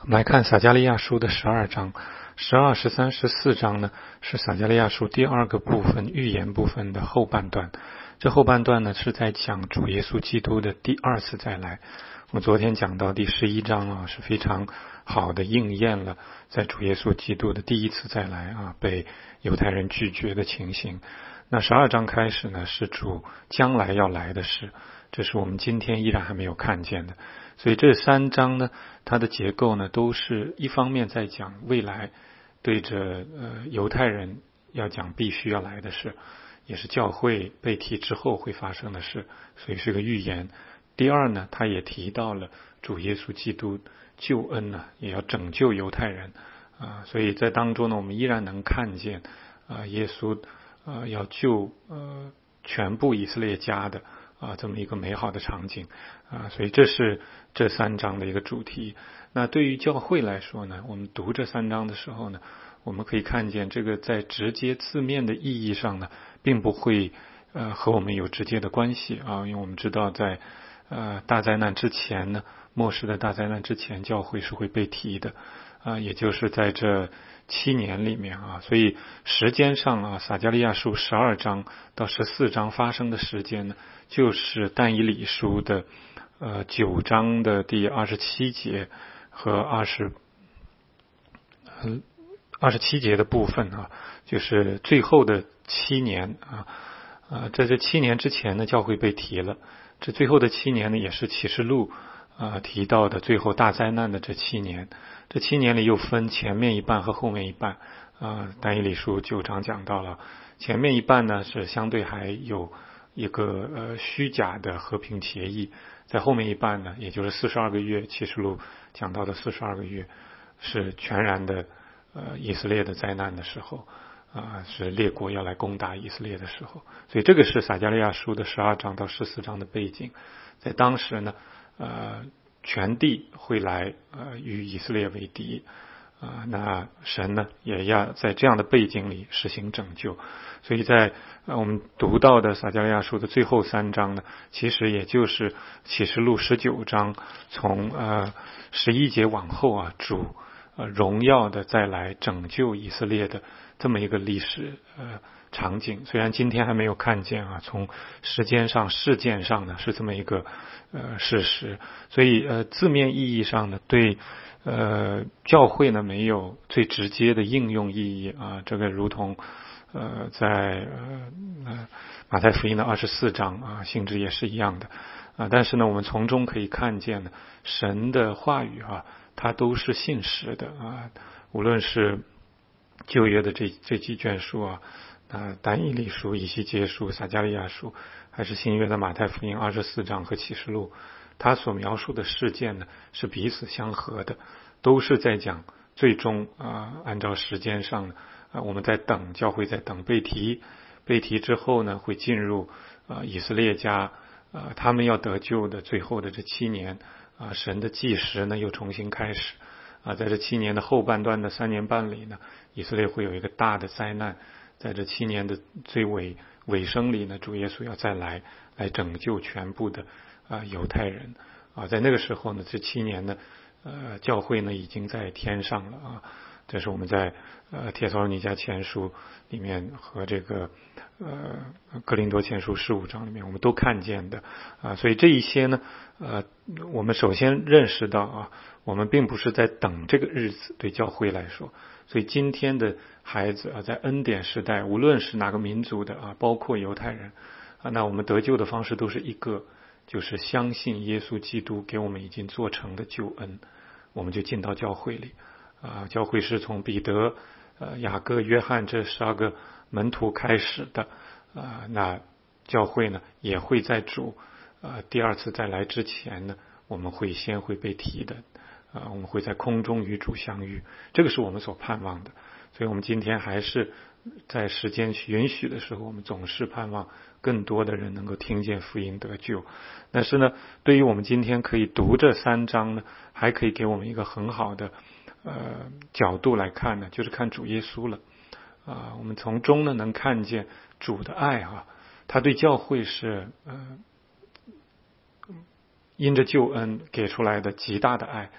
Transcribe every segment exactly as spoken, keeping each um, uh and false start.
我们来看撒迦利亚书的十二章，十二、十三、十四章呢是撒迦利亚书第二个部分预言部分的后半段。这后半段呢是在讲主耶稣基督的第二次再来。我们昨天讲到第十一章啊，是非常好的应验了在主耶稣基督的第一次再来啊被犹太人拒绝的情形。那十二章开始呢是主将来要来的事，这是我们今天依然还没有看见的。所以这三章呢，它的结构呢，都是一方面在讲未来对着呃犹太人要讲必须要来的事，也是教会被提之后会发生的事，所以是个预言。第二呢，他也提到了主耶稣基督救恩呢，也要拯救犹太人啊、呃，所以在当中呢，我们依然能看见啊、呃，耶稣啊、呃、要救呃全部以色列家的。啊，这么一个美好的场景啊，所以这是这三章的一个主题。那对于教会来说呢，我们读这三章的时候呢，我们可以看见这个在直接字面的意义上呢，并不会呃和我们有直接的关系啊，因为我们知道在呃大灾难之前呢，末世的大灾难之前，教会是会被提的啊，也就是在这七年里面啊，所以时间上啊，撒迦利亚书十二章到十四章发生的时间呢，就是但以理书的呃九章的第二十七节和二十呃二十七节的部分啊，就是最后的七年啊啊，在这七年之前呢，教会被提了，这最后的七年呢，也是启示录啊提到的最后大灾难的这七年。这七年里又分前面一半和后面一半啊，但以理书九章讲到了前面一半呢是相对还有一个呃虚假的和平协议，在后面一半呢，也就是四十二个月，启示录讲到的四十二个月是全然的呃以色列的灾难的时候啊、呃，是列国要来攻打以色列的时候，所以这个是撒迦利亚书的十二章到十四章的背景。在当时呢，呃。全地会来呃与以色列为敌啊、呃，那神呢也要在这样的背景里实行拯救，所以在、呃、我们读到的撒迦利亚书的最后三章呢，其实也就是启示录十九章从呃十一节往后啊，主呃荣耀的再来拯救以色列的这么一个历史呃场景。虽然今天还没有看见啊，从时间上事件上呢是这么一个呃事实，所以呃字面意义上呢对呃教会呢没有最直接的应用意义啊，这个如同呃在呃呃马太福音的二十四章啊性质也是一样的啊，但是呢我们从中可以看见呢神的话语啊它都是信实的啊，无论是旧约的这这几卷书啊啊，但以理书、以西结书、撒迦利亚书，还是新约的马太福音二十四章和启示录，他所描述的事件呢是彼此相合的，都是在讲最终啊、呃，按照时间上呢啊、呃，我们在等教会在等被提，被提之后呢会进入啊、呃、以色列家啊、呃，他们要得救的最后的这七年啊、呃，神的计时呢又重新开始啊，在这七年的后半段的三年半里呢，以色列会有一个大的灾难。在这七年的最尾尾声里呢，主耶稣要再来来拯救全部的啊、呃、犹太人啊，在那个时候呢，这七年呢，呃，教会呢已经在天上了啊。这是我们在呃帖撒罗尼迦前书里面和这个呃哥林多前书十五章里面我们都看见的啊，所以这一些呢，呃，我们首先认识到啊，我们并不是在等这个日子，对教会来说。所以今天的孩子啊，在恩典时代，无论是哪个民族的啊，包括犹太人啊，那我们得救的方式都是一个，就是相信耶稣基督给我们已经做成的救恩，我们就进到教会里啊。教会是从彼得、呃雅各、约翰这十二个门徒开始的啊。那教会呢，也会在主啊第二次再来之前呢，我们会先会被提的。啊，我们会在空中与主相遇，这个是我们所盼望的。所以我们今天还是在时间允许的时候，我们总是盼望更多的人能够听见福音得救。但是呢，对于我们今天可以读这三章呢，还可以给我们一个很好的呃角度来看呢，就是看主耶稣了。啊，我们从中呢能看见主的爱啊，他对教会是呃因着救恩给出来的极大的爱。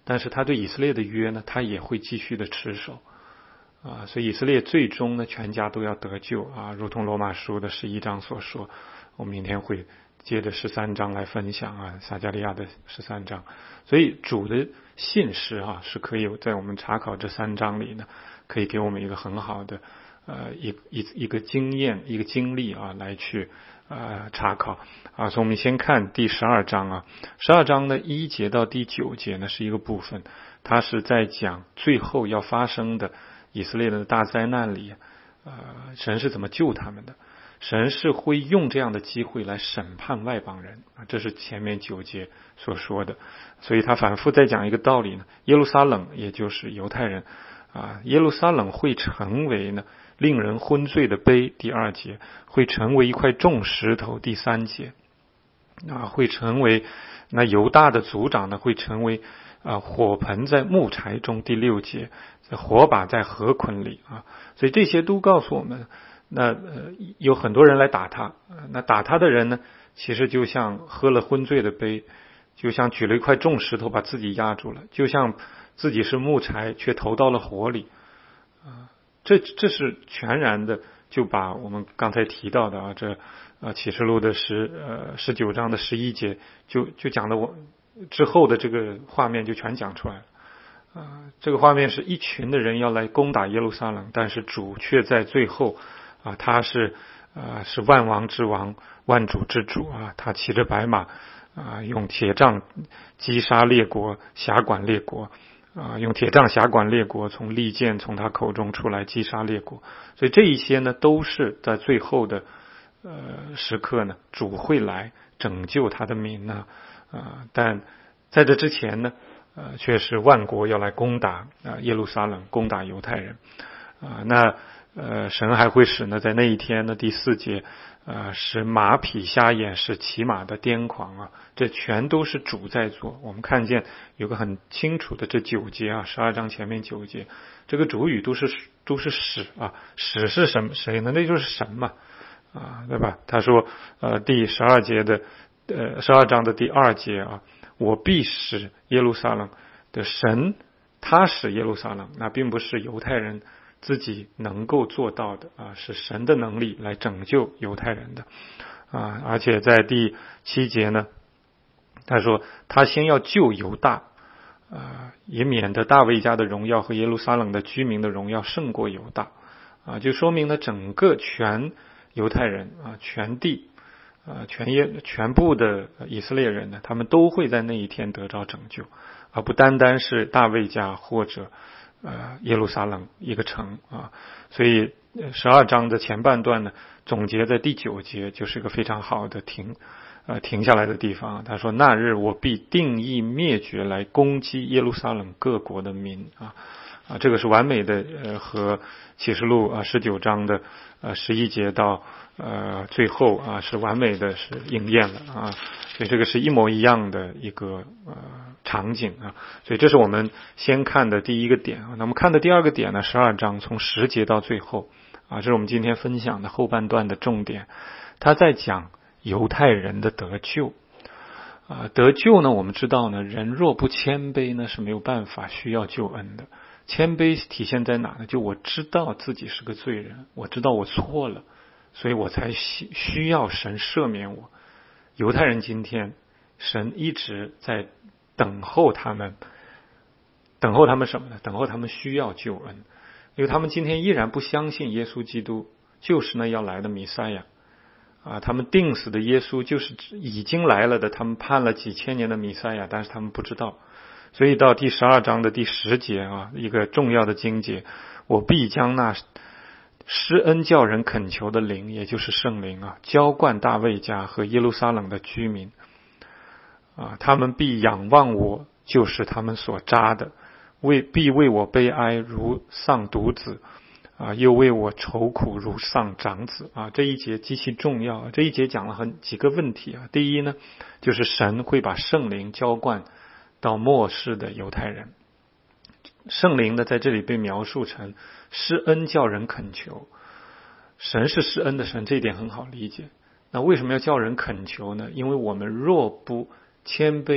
但是他对以色列的约呢，他也会继续的持守啊，所以以色列最终呢，全家都要得救啊，如同罗马书的十一章所说。我们明天会接着十三章来分享啊，撒迦利亚的十三章。所以主的信实啊，是可以在我们查考这三章里呢，可以给我们一个很好的呃一一一个经验一个经历啊，来去呃查考啊。所以我们先看第十二章啊，十二章的一节到第九节呢是一个部分，它是在讲最后要发生的以色列的大灾难里，呃，神是怎么救他们的。神是会用这样的机会来审判外邦人啊，这是前面九节所说的。所以他反复在讲一个道理呢，耶路撒冷也就是犹太人啊，耶路撒冷会成为呢令人昏醉的杯，第二节会成为一块重石头，第三节啊会成为那犹大的族长呢会成为啊火盆在木柴中，第六节火把在河捆里啊，所以这些都告诉我们。那呃有很多人来打他，那打他的人呢，其实就像喝了昏醉的杯，就像举了一块重石头把自己压住了，就像自己是木柴却投到了火里啊，这这是全然的就把我们刚才提到的啊，这呃启示录的十呃十九章的十一节就就讲的我之后的这个画面就全讲出来了。啊，这个画面是一群的人要来攻打耶路撒冷，但是主却在最后啊，他是啊是万王之王，万主之主啊，他骑着白马啊，用铁杖击杀列国，辖管列国啊，用铁杖辖管列国，从利剑从他口中出来击杀列国。所以这一些呢，都是在最后的呃时刻呢，主会来拯救他的民呢啊，但在这之前呢。呃，却是万国要来攻打啊耶路撒冷，攻打犹太人啊。那呃，神还会使呢，在那一天呢，第四节啊，使马匹瞎眼，使骑马的癫狂啊。这全都是主在做。我们看见有个很清楚的这九节啊，十二章前面九节，这个主语都是都是使啊，使是什么谁呢？那就是神嘛啊，对吧？他说呃，第十二节的呃十二章的第二节啊。我必使耶路撒冷的神，他使耶路撒冷，那并不是犹太人自己能够做到的啊，是神的能力来拯救犹太人的啊。而且在第七节呢，他说他先要救犹大啊，也免得大卫家的荣耀和耶路撒冷的居民的荣耀胜过犹大啊，就说明了整个全犹太人啊，全地。呃，全耶全部的以色列人呢，他们都会在那一天得着拯救，而不单单是大卫家或者呃耶路撒冷一个城啊。所以十二章的前半段呢，总结在第九节，就是一个非常好的停呃停下来的地方。他说：“那日我必定义灭绝来攻击耶路撒冷各国的民啊。”啊，这个是完美的，呃，和启示录啊十九章的呃十一节到呃最后啊是完美的是应验了啊，所以这个是一模一样的一个呃场景啊，所以这是我们先看的第一个点啊。那么看的第二个点呢，十二章从十节到最后啊，这是我们今天分享的后半段的重点，他在讲犹太人的得救。啊，得救呢，我们知道呢，人若不谦卑呢，是没有办法需要救恩的。谦卑体现在哪呢？就我知道自己是个罪人，我知道我错了，所以我才需需要神赦免我。犹太人今天，神一直在等候他们，等候他们什么呢？等候他们需要救恩，因为他们今天依然不相信耶稣基督就是那要来的弥赛亚。啊，他们定死的耶稣就是已经来了的，他们盼了几千年的弥赛亚，但是他们不知道。所以到第十二章的第十节啊，一个重要的经节，我必将那施恩叫人恳求的灵，也就是圣灵啊，浇灌大卫家和耶路撒冷的居民啊，他们必仰望我，就是他们所扎的，为必为我悲哀如丧独子啊，又为我愁苦如丧长子啊。这一节极其重要，这一节讲了很几个问题啊。第一呢，就是神会把圣灵浇灌到末世的犹太人。圣灵呢，在这里被描述成施恩叫人恳求，神是施恩的神，这一点很好理解。那为什么要叫人恳求呢？因为我们若不谦卑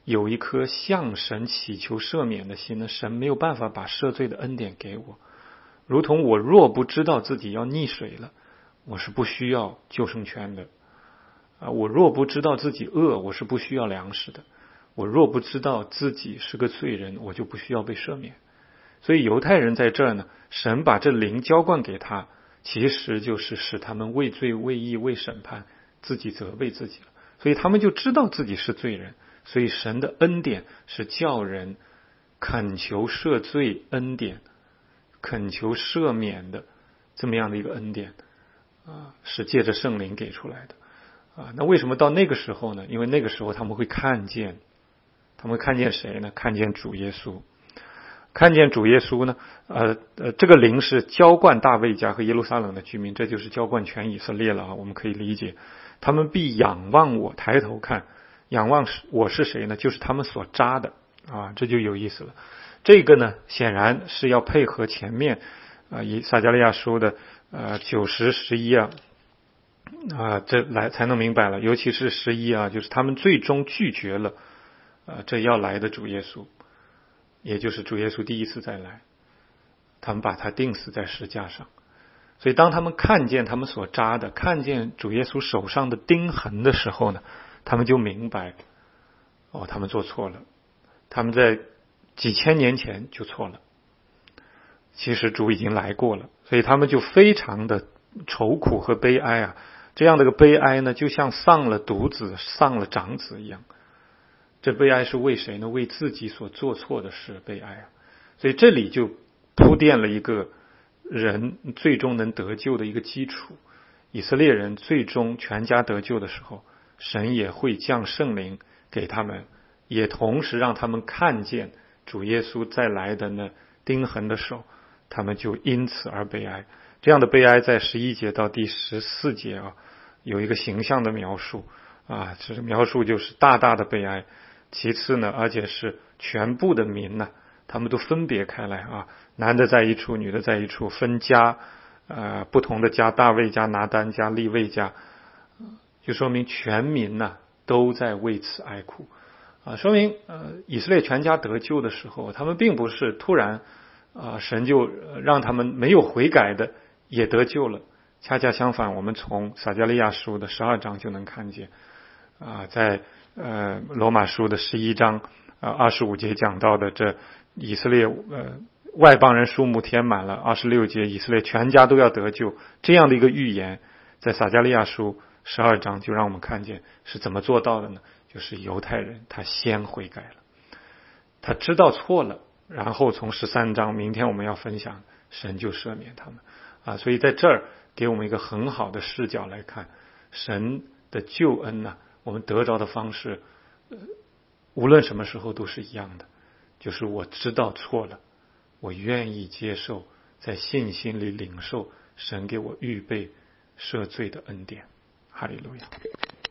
有一颗向神祈求赦免的心呢，神没有办法把赦罪的恩典给我。如同我若不知道自己要溺水了，我是不需要救生圈的啊！我若不知道自己饿，我是不需要粮食的。我若不知道自己是个罪人，我就不需要被赦免。所以犹太人在这儿呢，神把这灵浇灌给他，其实就是使他们为罪、为义、为审判，自己责备自己了。所以他们就知道自己是罪人。所以神的恩典是叫人恳求赦罪恩典，恳求赦免的这么样的一个恩典啊，是借着圣灵给出来的啊。那为什么到那个时候呢？因为那个时候他们会看见，他们会看见谁呢？看见主耶稣。看见主耶稣呢，呃呃，这个灵是浇灌大卫家和耶路撒冷的居民，这就是浇灌全以色列了啊。我们可以理解，他们必仰望我，抬头看，仰望我是谁呢？就是他们所扎的啊，这就有意思了。这个呢，显然是要配合前面啊，以撒迦利亚书的呃九十十一啊啊，这来才能明白了。尤其是十一啊，就是他们最终拒绝了呃这要来的主耶稣。也就是主耶稣第一次再来，他们把他钉死在石架上。所以当他们看见他们所扎的，看见主耶稣手上的钉痕的时候呢，他们就明白，哦，他们做错了，他们在几千年前就错了。其实主已经来过了，所以他们就非常的愁苦和悲哀啊。这样的个悲哀呢，就像丧了独子、丧了长子一样。这悲哀是为谁呢？为自己所做错的事悲哀啊！所以这里就铺垫了一个人最终能得救的一个基础。以色列人最终全家得救的时候，神也会降圣灵给他们，也同时让他们看见主耶稣再来的那钉痕的手，他们就因此而悲哀。这样的悲哀在十一节到第十四节啊，有一个形象的描述啊，这描述就是大大的悲哀。其次呢，而且是全部的民呢，他们都分别开来啊，男的在一处，女的在一处，分家，呃，不同的家，大卫家、拿单家、利未家，就说明全民呢都在为此哀哭啊，说明呃以色列全家得救的时候，他们并不是突然啊神就让他们没有悔改的也得救了，恰恰相反，我们从撒迦利亚书的十二章就能看见啊，在呃，罗马书的十一章啊二十五节讲到的这以色列呃外邦人数目填满了，二十六节以色列全家都要得救，这样的一个预言，在撒迦利亚书十二章就让我们看见是怎么做到的呢？就是犹太人他先悔改了，他知道错了，然后从十三章明天我们要分享，神就赦免他们啊，所以在这儿给我们一个很好的视角来看神的救恩呢、啊。我们得着的方式、呃、无论什么时候都是一样的，就是我知道错了，我愿意接受，在信心里领受神给我预备赦罪的恩典。哈利路亚。